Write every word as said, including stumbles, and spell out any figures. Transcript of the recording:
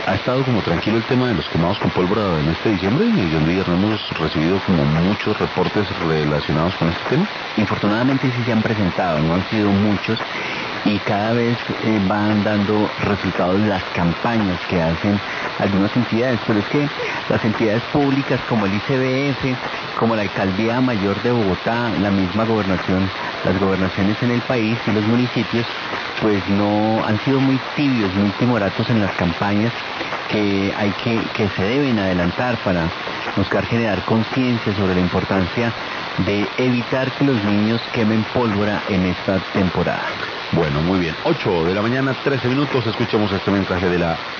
ha estado como tranquilo el tema de los quemados con pólvora en este diciembre, y John Díaz, no hemos recibido como muchos reportes relacionados con este tema. Infortunadamente sí se han presentado, no han sido muchos, y cada vez eh, van dando resultados las campañas que hacen algunas entidades, pero es que las entidades públicas como el I C B F, como la Alcaldía Mayor de Bogotá, la misma gobernación, las gobernaciones en el país y los municipios, pues no han sido muy tibios, muy timoratos en las campañas que hay que, que se deben adelantar para buscar generar conciencia sobre la importancia de evitar que los niños quemen pólvora en esta temporada. Bueno, muy bien. ocho de la mañana, trece minutos. Escuchamos este mensaje de la